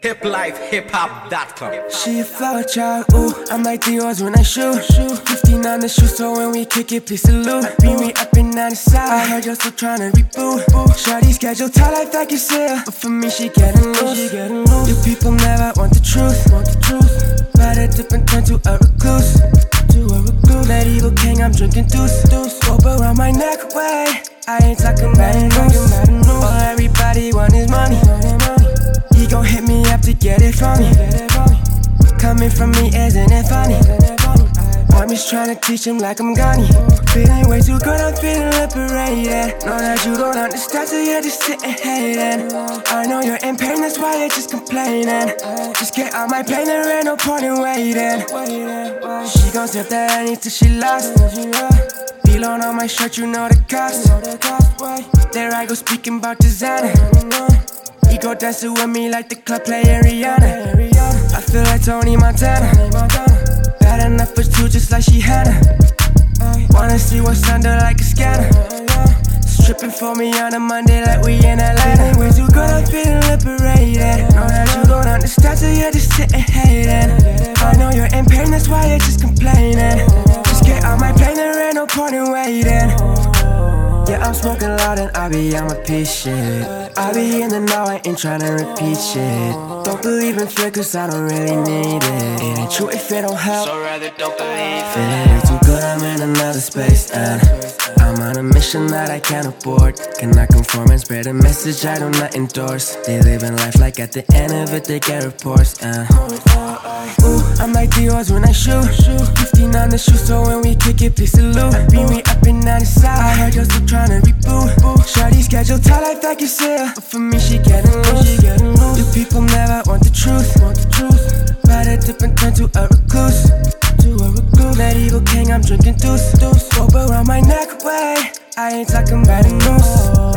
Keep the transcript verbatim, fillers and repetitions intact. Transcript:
hip life hip hop dot com. She a flower child, ooh, I'm like Dior's when I shoot. fifteen on the shoe, so when we kick it, please salute. Beat me up and down the side, I heard you're still tryna reboot. Shawty schedule tight like that, you say, but for me she getting loose. You people never want the truth, want the truth. Better dip and turn to a recluse, to a recluse. Medieval king, I'm drinking deuce, deuce. Rope around my neck, way. I ain't talking bad news. All everybody want is money. He gon' hit me up to get it from me. Coming from me, isn't it funny? I'm just tryna teach him like I'm Ghani. Feeling way too good, I'm feeling liberated. Know that you don't understand, so you're just sitting hating. I know you're in pain, that's why you're just complaining. Just get on my plane, there ain't no point in waiting. She gon' sip the honey till she lost. Belong on my shirt, you know the cost. There I go speaking about designer. He go dancing with me like the club player Rihanna. I feel like Tony Montana. Bad enough for two, just like she Hannah. Wanna see what's under like a scanner. Stripping for me on a Monday like we in Atlanta. Way too good, I'm feeling liberated. Know that you don't understand, so you're just sitting hating. I know you're in pain, that's why you're just complaining. Just get on my plane, there ain't no point in waiting. Yeah, I'm smoking loud and I be on my piece shit. I be in the now, I ain't tryna repeat shit. Don't believe in fear cause I don't really need it. It ain't true if it don't help, So rather don't believe it. feeling way too good, I'm in another space and I'm on a mission that I can't afford. Cannot conform and spread a message I do not endorse. They living life like at the end of it they get reports and ooh, I'm like Dior's when I shoot. fifteen on the shoe, so when we kick it, please salute. Beat me up and down the side, I heard you're still tryna reboot. Shawty schedule tight like that, you say, but for me she getting loose. You people never want the truth, want the truth. Better dip and turn to a recluse, to a recluse. Medieval king, I'm drinking deuce, deuce. Rope around my neck, way. I ain't talking bad news.